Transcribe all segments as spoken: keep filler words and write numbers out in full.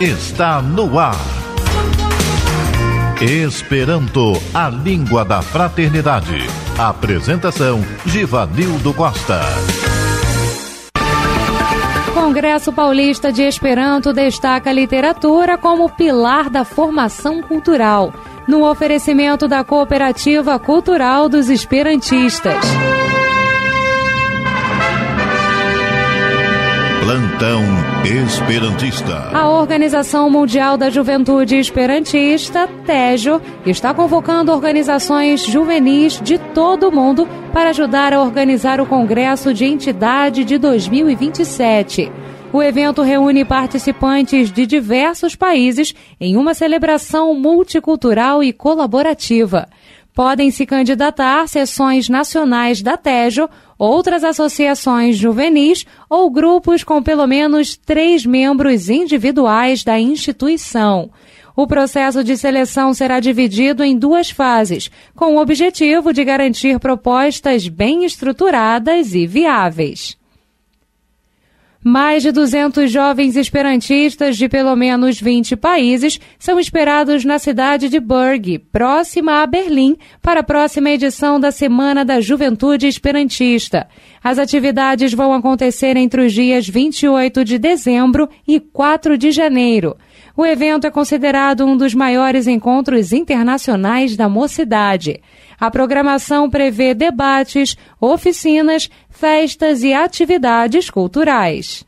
está no ar. Esperanto, a língua da fraternidade. Apresentação, Givanildo Costa. Congresso Paulista de Esperanto destaca a literatura como pilar da formação cultural, no oferecimento da Cooperativa Cultural dos Esperantistas. Plantão Esperantista. A Organização Mundial da Juventude Esperantista, TEJO, está convocando organizações juvenis de todo o mundo para ajudar a organizar o Congresso de Entidade de dois mil e vinte e sete. O evento reúne participantes de diversos países em uma celebração multicultural e colaborativa. Podem se candidatar seções nacionais da TEJO, outras associações juvenis ou grupos com pelo menos três membros individuais da instituição. O processo de seleção será dividido em duas fases, com o objetivo de garantir propostas bem estruturadas e viáveis. Mais de duzentos jovens esperantistas de pelo menos vinte países são esperados na cidade de Burg, próxima a Berlim, para a próxima edição da Semana da Juventude Esperantista. As atividades vão acontecer entre os dias vinte e oito de dezembro e quatro de janeiro. O evento é considerado um dos maiores encontros internacionais da mocidade. A programação prevê debates, oficinas, festas e atividades culturais.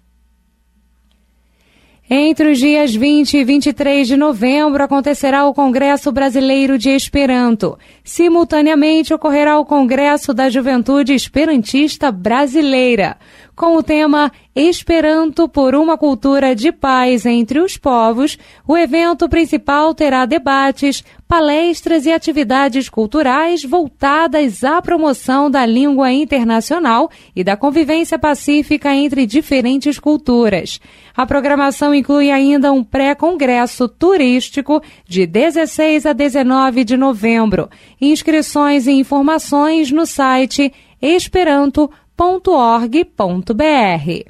Entre os dias vinte e vinte e três de novembro acontecerá o Congresso Brasileiro de Esperanto. Simultaneamente ocorrerá o Congresso da Juventude Esperantista Brasileira, com o tema Esperanto por uma cultura de paz entre os povos. O evento principal terá debates, palestras e atividades culturais voltadas à promoção da língua internacional e da convivência pacífica entre diferentes culturas. A programação inclui ainda um pré-congresso turístico de dezesseis a dezenove de novembro. Inscrições e informações no site esperanto ponto org ponto br.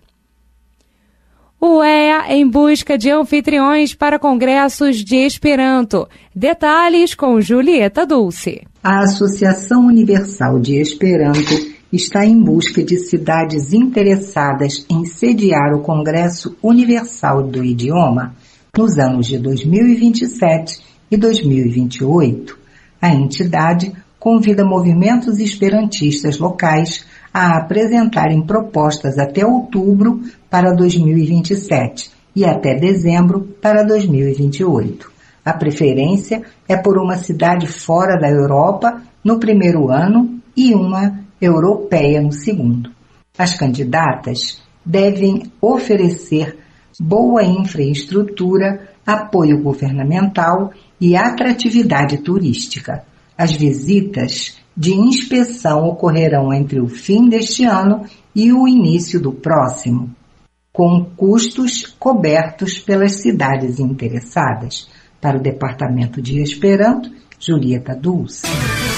O E A em busca de anfitriões para congressos de Esperanto. Detalhes com Julieta Dulce. A Associação Universal de Esperanto está em busca de cidades interessadas em sediar o Congresso Universal do Idioma nos anos de dois mil e vinte e sete e dois mil e vinte e oito. A entidade convida movimentos esperantistas locais a apresentarem propostas até outubro para dois mil e vinte e sete e até dezembro para dois mil e vinte e oito. A preferência é por uma cidade fora da Europa no primeiro ano e uma europeia no segundo. As candidatas devem oferecer boa infraestrutura, apoio governamental e atratividade turística. As visitas de inspeção ocorrerão entre o fim deste ano e o início do próximo, com custos cobertos pelas cidades interessadas. Para o Departamento de Esperanto, Julieta Dulce.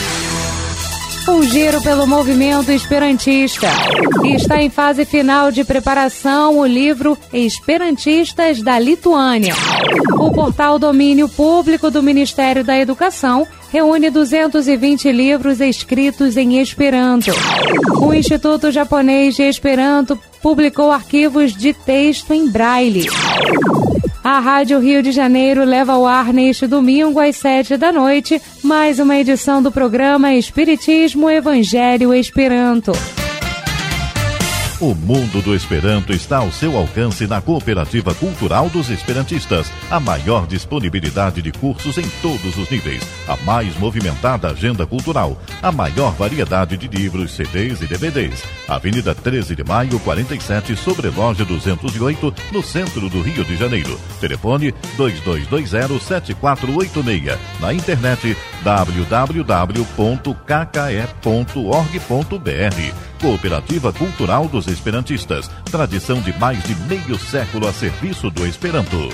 Um giro pelo movimento esperantista. Está em fase final de preparação o livro Esperantistas da Lituânia. O portal Domínio Público do Ministério da Educação reúne duzentos e vinte livros escritos em Esperanto. O Instituto Japonês de Esperanto publicou arquivos de texto em braille. A Rádio Rio de Janeiro leva ao ar neste domingo às sete da noite mais uma edição do programa Espiritismo, Evangelho, Esperanto. O mundo do Esperanto está ao seu alcance na Cooperativa Cultural dos Esperantistas. A maior disponibilidade de cursos em todos os níveis. A mais movimentada agenda cultural. A maior variedade de livros, C Ds e D V Ds. Avenida treze de maio, quarenta e sete, sobre loja duzentos e oito, no centro do Rio de Janeiro. Telefone dois dois dois zero, sete quatro oito seis. Na internet w w w ponto k k e ponto org ponto b r. Cooperativa Cultural dos Esperantistas. Tradição de mais de meio século a serviço do Esperanto.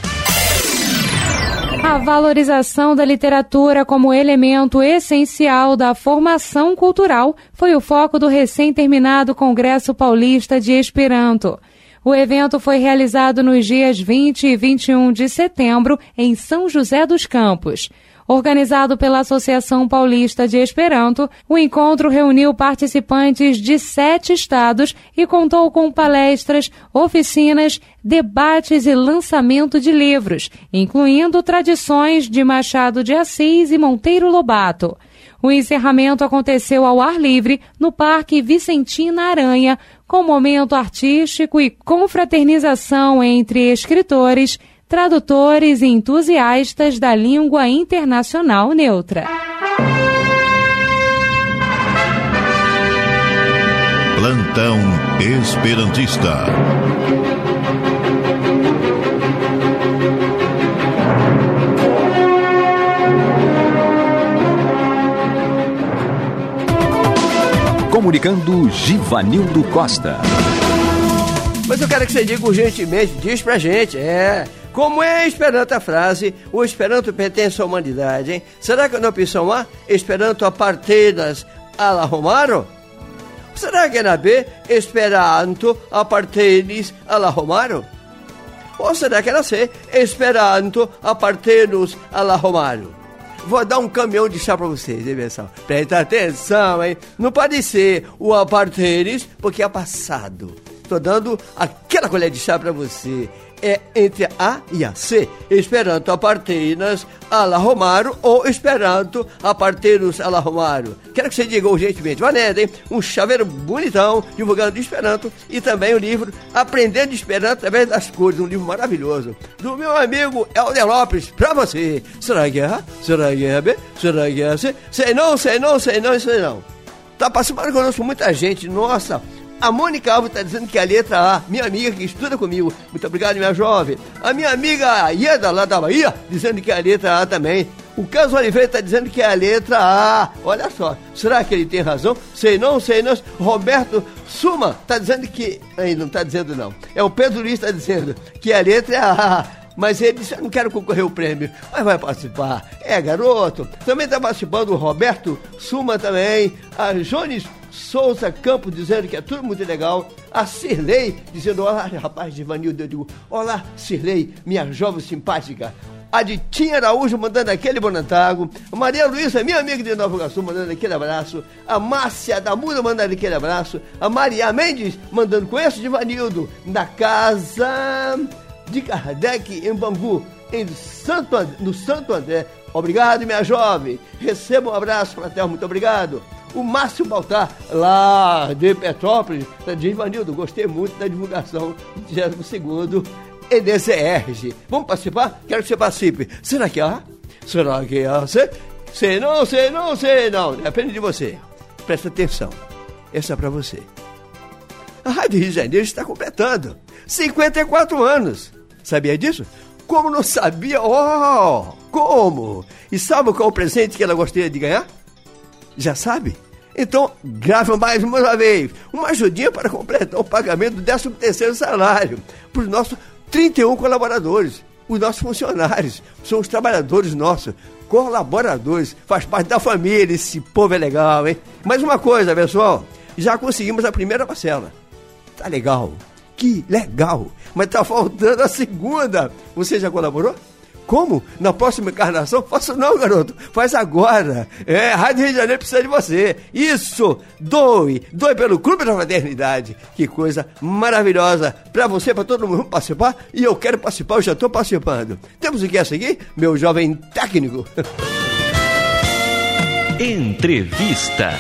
A valorização da literatura como elemento essencial da formação cultural foi o foco do recém-terminado Congresso Paulista de Esperanto. O evento foi realizado nos dias vinte e vinte e um de setembro em São José dos Campos. Organizado pela Associação Paulista de Esperanto, o encontro reuniu participantes de sete estados e contou com palestras, oficinas, debates e lançamento de livros, incluindo tradições de Machado de Assis e Monteiro Lobato. O encerramento aconteceu ao ar livre no Parque Vicentina Aranha, com momento artístico e confraternização entre escritores, tradutores e entusiastas da língua internacional neutra. Plantão Esperantista. Comunicando Givanildo Costa. Mas eu quero que você diga urgentemente, diz pra gente, é... Como é Esperanto a frase, o Esperanto pertence à humanidade, hein? Será que na opção A, Esperanto apartenas a la Romaro? Será que é na B, Esperanto apartenis a la Romaro? Ou será que é na C, Esperanto apartenos a la Romaro? Vou dar um caminhão de chá pra vocês, hein, pessoal? Presta atenção, hein? Não pode ser o apartenis, porque é passado. Tô dando aquela colher de chá pra você. É entre a A e a C. Esperanto apartenas a la Romaro ou Esperanto apartenos a la Romaro. Quero que você diga urgentemente. Vanessa, hein? Um chaveiro bonitão, divulgando de Esperanto, e também o livro Aprendendo Esperanto através das cores, um livro maravilhoso do meu amigo Helder Lopes, pra você. Será que é A? Será que é B? Será que é C? Sei não, sei não, sei não, sei não. Tá participando conosco muita gente, nossa. A Mônica Alves está dizendo que é a letra A, minha amiga que estuda comigo. Muito obrigado, minha jovem. A minha amiga Ieda, lá da Bahia, dizendo que é a letra A também. O Carlos Oliveira está dizendo que é a letra A. Olha só, será que ele tem razão? Sei não, sei não. Roberto Suma está dizendo que... Aí não está dizendo não. É o Pedro Luiz está dizendo que a letra é a A. Mas ele disse, eu não quero concorrer ao prêmio, mas vai participar. É, garoto. Também está participando o Roberto Suma também. A Jones Souza Campos dizendo que é tudo muito legal. A Cirlei dizendo, olá, rapaz de Ivanildo. Eu digo, olá, Cirlei, minha jovem simpática. A Ditinha Araújo mandando aquele bonantago. A Maria Luísa, minha amiga de Nova Iguaçu, mandando aquele abraço. A Márcia da Muda mandando aquele abraço. A Maria Mendes mandando, conheço de Ivanildo, na casa de Kardec, em Bangu, em Santo André, no Santo André. Obrigado, minha jovem. Receba um abraço fraterno, muito obrigado. O Márcio Baltar, lá de Petrópolis, de Ivanildo, gostei muito da divulgação do vigésimo segundo E D C R. Vamos participar? Quero que você participe. Será que há? Será que há? Sei, sei não, sei não, sei não. Depende de você. Presta atenção. Essa é pra você. A Rádio Rio de Janeiro está completando cinquenta e quatro anos. Sabia disso? Como não sabia? Oh, como? E sabe qual é o presente que ela gostaria de ganhar? Já sabe? Então, grava mais uma vez. Uma ajudinha para completar o pagamento do décimo terceiro salário para os nossos trinta e um colaboradores. Os nossos funcionários. São os trabalhadores nossos. Colaboradores. Faz parte da família. Esse povo é legal, hein? Mais uma coisa, pessoal. Já conseguimos a primeira parcela. Tá legal. Que legal. Mas tá faltando a segunda. Você já colaborou? Como? Na próxima encarnação? Faço não, garoto. Faz agora. É, a Rádio Rio de Janeiro precisa de você. Isso. Doe. Doe pelo Clube da Fraternidade. Que coisa maravilhosa. Pra você, pra todo mundo participar. E eu quero participar, eu já tô participando. Temos o que a seguir? Meu jovem técnico. Entrevista.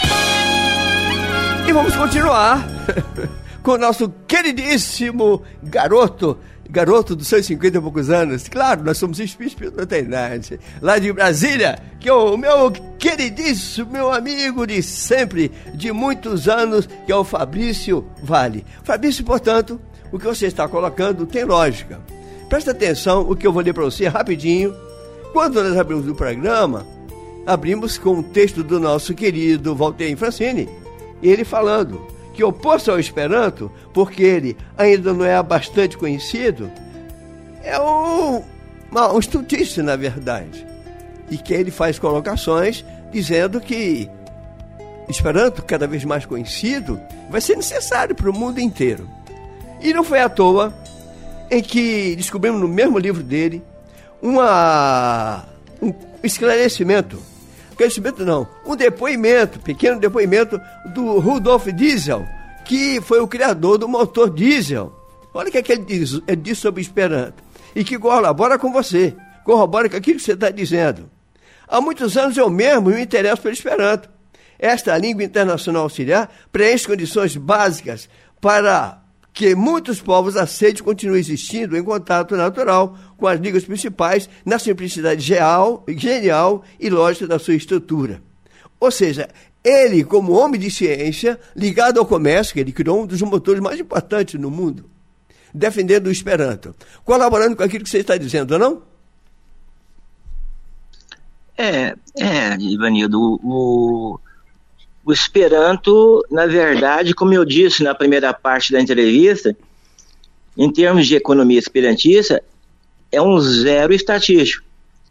E vamos continuar com o nosso queridíssimo garoto. Garoto dos seus cinquenta e poucos anos. Claro, nós somos espíritos da fraternidade. Lá de Brasília, que é o meu queridíssimo, meu amigo de sempre, de muitos anos, que é o Fabrício Vale. Fabrício, portanto, o que você está colocando tem lógica. Presta atenção, o que eu vou ler para você rapidinho. Quando nós abrimos o programa, abrimos com um texto do nosso querido Walter Francini, ele falando que oposto ao Esperanto, porque ele ainda não é bastante conhecido, é um, um estudista, na verdade. E que ele faz colocações dizendo que Esperanto, cada vez mais conhecido, vai ser necessário para o mundo inteiro. E não foi à toa em que descobrimos no mesmo livro dele uma, um esclarecimento, esclarecimento não, um depoimento, pequeno depoimento do Rudolf Diesel, que foi o criador do motor diesel. Olha o que, é que ele, diz, ele diz sobre Esperanto, e que corrobora com você, corrobora com aquilo que você está dizendo. Há muitos anos eu mesmo me interesso pelo Esperanto. Esta língua internacional auxiliar preenche condições básicas para que muitos povos aceitem e continuem existindo em contato natural com as línguas principais, na simplicidade geal, genial e lógica da sua estrutura. Ou seja, ele, como homem de ciência, ligado ao comércio, que ele criou um dos motores mais importantes no mundo, defendendo o Esperanto, colaborando com aquilo que você está dizendo, não? É, é, Ivanildo, o, o Esperanto, na verdade, como eu disse na primeira parte da entrevista, em termos de economia esperantista, é um zero estatístico.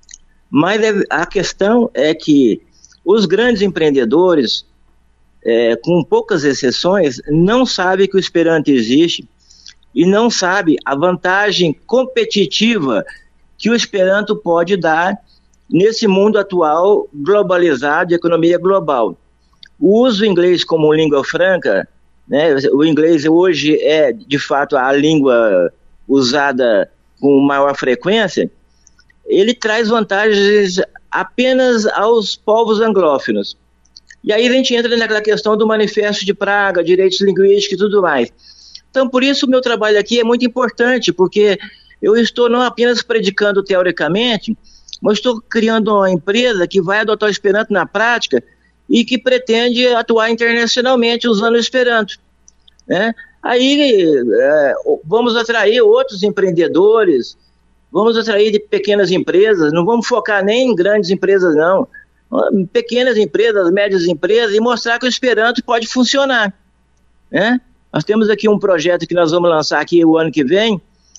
Mas a questão é que os grandes empreendedores, é, com poucas exceções, não sabem que o Esperanto existe e não sabem a vantagem competitiva que o Esperanto pode dar nesse mundo atual globalizado, de economia global. O uso do inglês como língua franca, né, o inglês hoje é, de fato, a língua usada com maior frequência, ele traz vantagens apenas aos povos anglófonos. E aí a gente entra naquela questão do Manifesto de Praga, direitos linguísticos e tudo mais. Então, por isso, o meu trabalho aqui é muito importante, porque eu estou não apenas predicando teoricamente, mas estou criando uma empresa que vai adotar o Esperanto na prática e que pretende atuar internacionalmente usando o Esperanto, né? Aí é, vamos atrair outros empreendedores, vamos atrair de pequenas empresas, não vamos focar nem em grandes empresas não, pequenas empresas, médias empresas, e mostrar que o Esperanto pode funcionar, né? Nós temos aqui um projeto que nós vamos lançar aqui o ano que vem,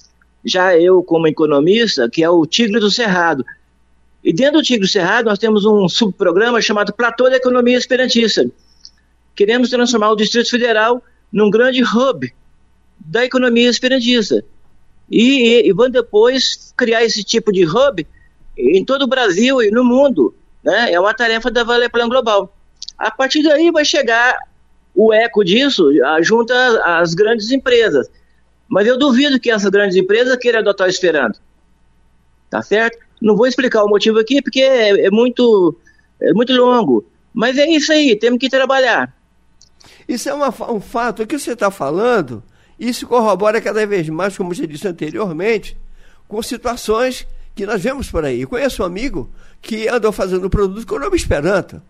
já eu como economista, que é o Tigre do Cerrado. E dentro do Tigre do Cerrado nós temos um subprograma chamado Platô da Economia Esperantista. Queremos transformar o Distrito Federal num grande hub da economia esperantista. E, e, e vamos depois criar esse tipo de hub em todo o Brasil e no mundo, né? É uma tarefa da Vale Plan Global. A partir daí vai chegar o eco disso junto às grandes empresas. Mas eu duvido que essas grandes empresas queiram adotar o Esperanto. Tá certo? Não vou explicar o motivo aqui porque é, é, muito, é muito longo. Mas é isso aí, temos que trabalhar. Isso é uma, um fato. O que você está falando, isso corrobora cada vez mais, como já disse anteriormente, com situações que nós vemos por aí. Eu conheço um amigo que andou fazendo um produto com o nome Esperanto.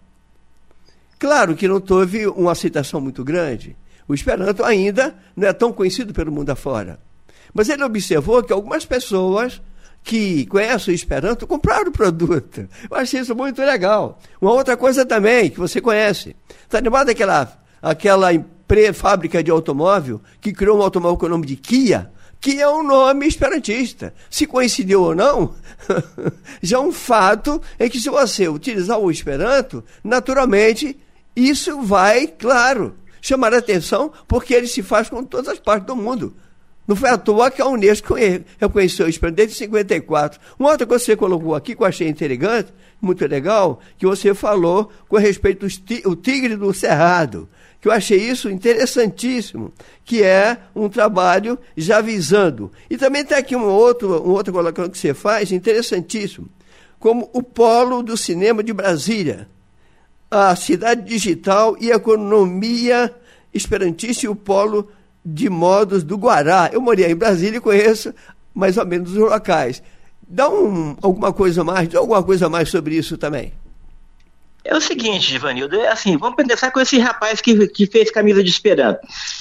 Claro que não teve uma aceitação muito grande. O Esperanto ainda não é tão conhecido pelo mundo afora. Mas ele observou que algumas pessoas que conhecem o Esperanto compraram o produto. Eu achei isso muito legal. Uma outra coisa também que você conhece. Está lembrado daquela aquela empresa, fábrica de automóvel que criou um automóvel com o nome de Kia? Que é um nome esperantista. Se coincidiu ou não, já é um fato é que se você utilizar o Esperanto, naturalmente, isso vai, claro, chamar a atenção, porque ele se faz com todas as partes do mundo. Não foi à toa que a Unesco reconheceu o Esperanto desde cinquenta e quatro. Uma outra coisa que você colocou aqui, que eu achei interessante, muito legal, que você falou com respeito ao Tigre do Cerrado, que eu achei isso interessantíssimo, que é um trabalho já visando. E também tem aqui um outro, um outro colocação que você faz, interessantíssimo, como o Polo do Cinema de Brasília, a Cidade Digital e a Economia Esperantista e o Polo de Modos do Guará. Eu morei em Brasília e conheço mais ou menos os locais. Dá um, alguma coisa mais, dá alguma coisa mais sobre isso também. É o seguinte, Ivanildo, é assim, vamos começar com esse rapaz que, que fez camisa de Esperanto.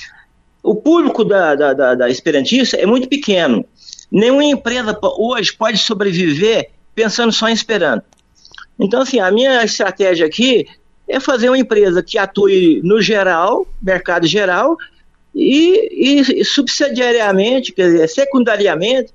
O público da, da, da, da esperantista é muito pequeno. Nenhuma empresa hoje pode sobreviver pensando só em Esperanto. Então, assim, a minha estratégia aqui é fazer uma empresa que atue no geral, mercado geral, e, e subsidiariamente, quer dizer, secundariamente,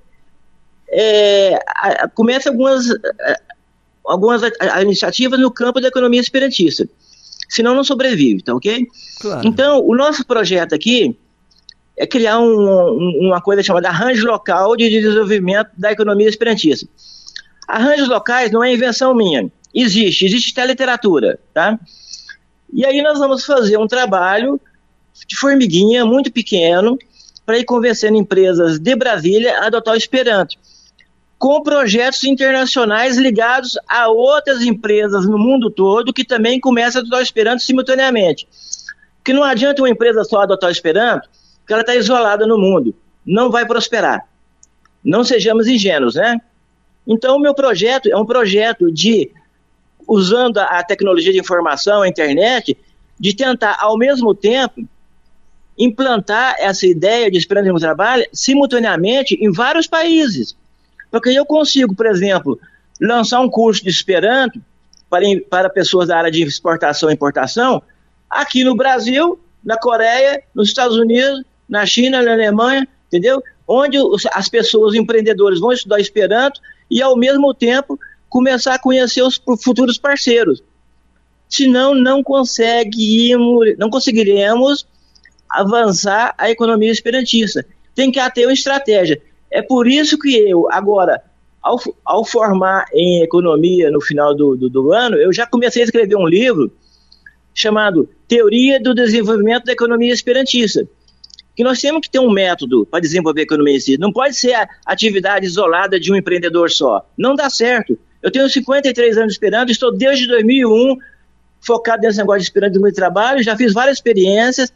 é, a, a, começa algumas... A, algumas a, a iniciativas no campo da economia esperantista. Senão não sobrevive, tá ok? Claro. Então, o nosso projeto aqui é criar um, um, uma coisa chamada arranjo local de desenvolvimento da economia esperantista. Arranjos locais não é invenção minha, existe, existe até literatura, tá? E aí nós vamos fazer um trabalho de formiguinha muito pequeno para ir convencendo empresas de Brasília a adotar o Esperanto, com projetos internacionais ligados a outras empresas no mundo todo que também começam a adotar o Esperanto simultaneamente. Porque não adianta uma empresa só adotar o Esperanto, porque ela está isolada no mundo, não vai prosperar. Não sejamos ingênuos, né? Então o meu projeto é um projeto de, usando a tecnologia de informação, a internet, de tentar ao mesmo tempo implantar essa ideia de Esperanto no trabalho simultaneamente em vários países. Porque eu consigo, por exemplo, lançar um curso de Esperanto para, para pessoas da área de exportação e importação aqui no Brasil, na Coreia, nos Estados Unidos, na China, na Alemanha, entendeu? Onde os, as pessoas, os empreendedores vão estudar Esperanto e, ao mesmo tempo, começar a conhecer os futuros parceiros. Senão, não conseguimos, não conseguiremos avançar a economia esperantista. Tem que ter uma estratégia. É por isso que eu, agora, ao, ao formar em economia no final do, do, do ano, eu já comecei a escrever um livro chamado Teoria do Desenvolvimento da Economia Esperantista. Que nós temos que ter um método para desenvolver a economia esperantista. Não pode ser a atividade isolada de um empreendedor só. Não dá certo. Eu tenho cinquenta e três anos de Esperanto, estou desde dois mil e um focado nesse negócio de Esperanto de trabalho, já fiz várias experiências,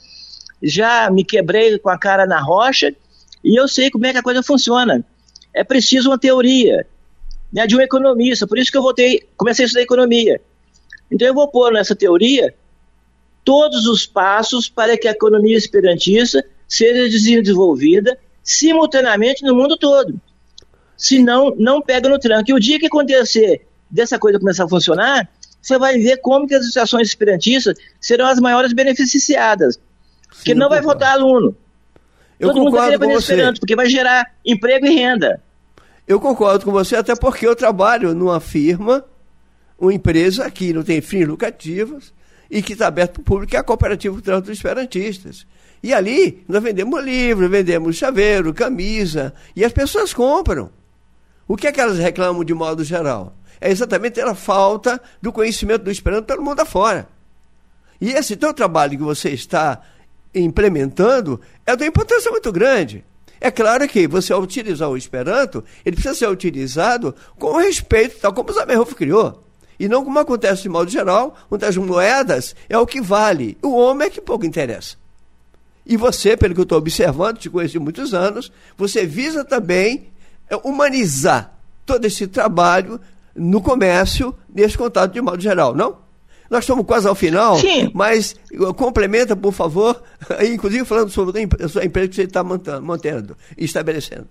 já me quebrei com a cara na rocha, e eu sei como é que a coisa funciona. É preciso uma teoria, né, de um economista. Por isso que eu voltei, comecei a estudar economia. Então eu vou pôr nessa teoria todos os passos para que a economia esperantista seja desenvolvida simultaneamente no mundo todo. Senão, não pega no tranco. E o dia que acontecer dessa coisa começar a funcionar, você vai ver como que as associações esperantistas serão as maiores beneficiadas. Porque não vai faltar aluno. Eu Todo mundo vai querer aprender você. Esperanto, porque vai gerar emprego e renda. Eu concordo com você, até porque eu trabalho numa firma, uma empresa que não tem fins lucrativos e que está aberta para o público, que é a Cooperativa Cultural dos Esperantistas. E ali nós vendemos livro, vendemos chaveiro, camisa, e as pessoas compram. O que é que elas reclamam de modo geral? É exatamente a falta do conhecimento do Esperanto pelo mundo afora. E esse teu trabalho que você está implementando é de uma importância muito grande. É claro que você, ao utilizar o Esperanto, ele precisa ser utilizado com respeito, tal como o Zamenhof criou. E não como acontece de modo geral, onde as moedas é o que vale. O homem é que pouco interessa. E você, pelo que eu estou observando, te conheço de muitos anos, você visa também humanizar todo esse trabalho no comércio, nesse contato de modo geral, não? Nós estamos quase ao final, Sim. Mas complementa, por favor, inclusive falando sobre a sua empresa que você está mantendo e estabelecendo.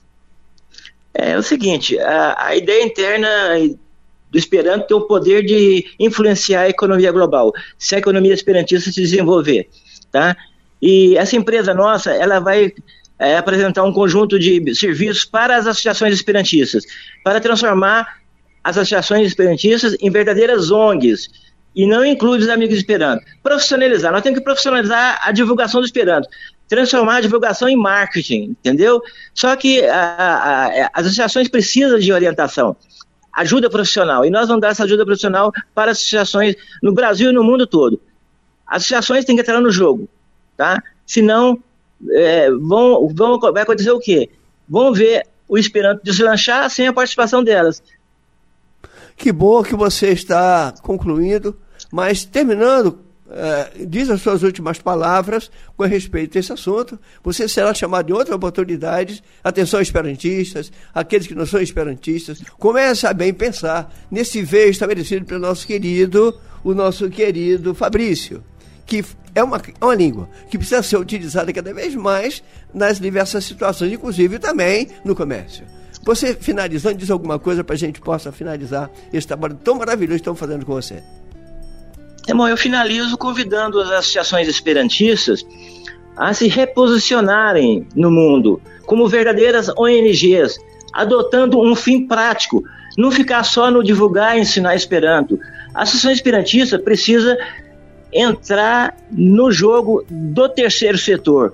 É o seguinte, a, a ideia interna do Esperanto tem o poder de influenciar a economia global, se a economia esperantista se desenvolver, tá? E essa empresa nossa, ela vai é, apresentar um conjunto de serviços para as associações esperantistas, para transformar as associações esperantistas em verdadeiras O N Gs, e não inclui os amigos de Esperanto. Profissionalizar, nós temos que profissionalizar a divulgação do Esperanto, transformar a divulgação em marketing, entendeu? Só que a, a, a, as associações precisam de orientação, ajuda profissional, e nós vamos dar essa ajuda profissional para associações no Brasil e no mundo todo. As associações têm que entrar no jogo, tá? Senão, é, vão, vão, vai acontecer o quê? Vão ver o Esperanto deslanchar sem a participação delas. Que bom que você está concluindo, mas terminando, eh, diz as suas últimas palavras com respeito a esse assunto. Você será chamado em outras oportunidades. Atenção, esperantistas, aqueles que não são esperantistas, comece a bem pensar nesse veio estabelecido pelo nosso querido, o nosso querido Fabrício, que é uma, uma língua que precisa ser utilizada cada vez mais nas diversas situações, inclusive também no comércio. Você, finalizando, diz alguma coisa para a gente possa finalizar esse trabalho tão maravilhoso que estamos fazendo com você. É bom, eu finalizo convidando as associações esperantistas a se reposicionarem no mundo como verdadeiras O N Gs, adotando um fim prático, não ficar só no divulgar e ensinar Esperanto. A associação esperantista precisa entrar no jogo do terceiro setor,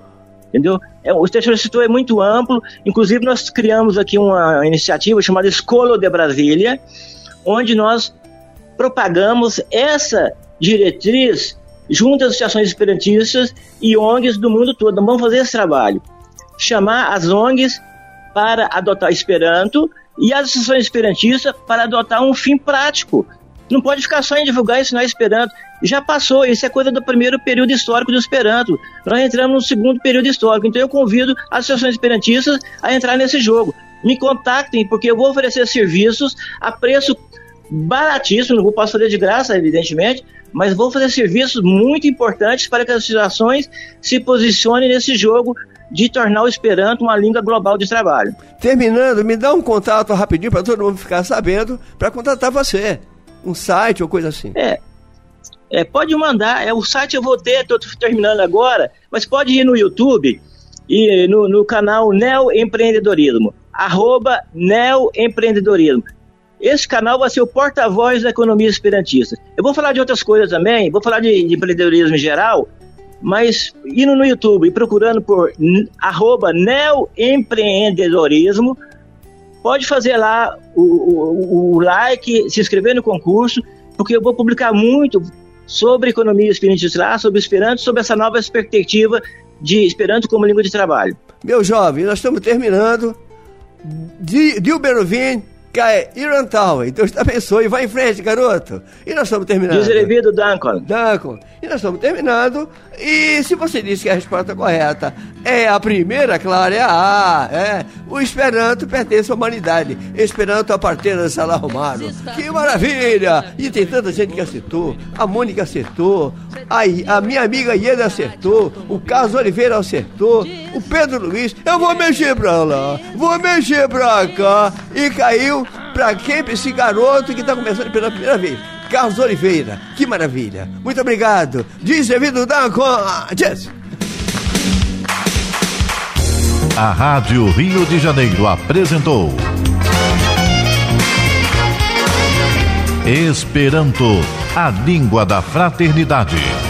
entendeu? É, o que você citou é muito amplo, inclusive nós criamos aqui uma iniciativa chamada Escola de Brasília, onde nós propagamos essa diretriz junto às associações esperantistas e O N Gs do mundo todo. Nós vamos fazer esse trabalho, chamar as O N Gs para adotar Esperanto e as associações esperantistas para adotar um fim prático. Não pode ficar só em divulgar e ensinar Esperanto. Já passou, isso é coisa do primeiro período histórico do Esperanto. Nós entramos no segundo período histórico, então eu convido as associações esperantistas a entrar nesse jogo. Me contactem, porque eu vou oferecer serviços a preço baratíssimo, não posso fazer de graça, evidentemente, mas vou fazer serviços muito importantes para que as associações se posicionem nesse jogo de tornar o Esperanto uma língua global de trabalho. Terminando, me dá um contato rapidinho para todo mundo ficar sabendo, para contratar você. Um site ou coisa assim. É, é, pode mandar, é, o site eu vou ter, estou terminando agora, mas pode ir no YouTube e no, no canal Neo Empreendedorismo, arroba Neo Empreendedorismo. Esse canal vai ser o porta-voz da economia esperantista. Eu vou falar de outras coisas também, vou falar de, de empreendedorismo em geral, mas indo no YouTube e procurando por arroba Neo Empreendedorismo, pode fazer lá o, o, o like, se inscrever no concurso, porque eu vou publicar muito sobre economia esperantista lá, sobre Esperanto, sobre essa nova perspectiva de Esperanto como língua de trabalho. Meu jovem, nós estamos terminando. Dilberovin, Kai Irantal, Deus te abençoe, vai em frente, garoto. E nós estamos terminando. Deserevido, Duncan. Duncan. E nós estamos terminando. E se você disse que a resposta correta é a primeira, claro, é a A. É. O Esperanto pertence à humanidade. Esperanto appartiene al salar humano. Que maravilha! E tem tanta gente que acertou. A Mônica acertou. A, a minha amiga Ieda acertou. O Carlos Oliveira acertou. O Pedro Luiz. Eu vou mexer pra lá. Vou mexer pra cá. E caiu pra quem? Pra esse garoto que tá começando pela primeira vez. Carlos Oliveira, que maravilha. Muito obrigado. Diz devido da Jess. A Rádio Rio de Janeiro apresentou Esperanto, a língua da fraternidade.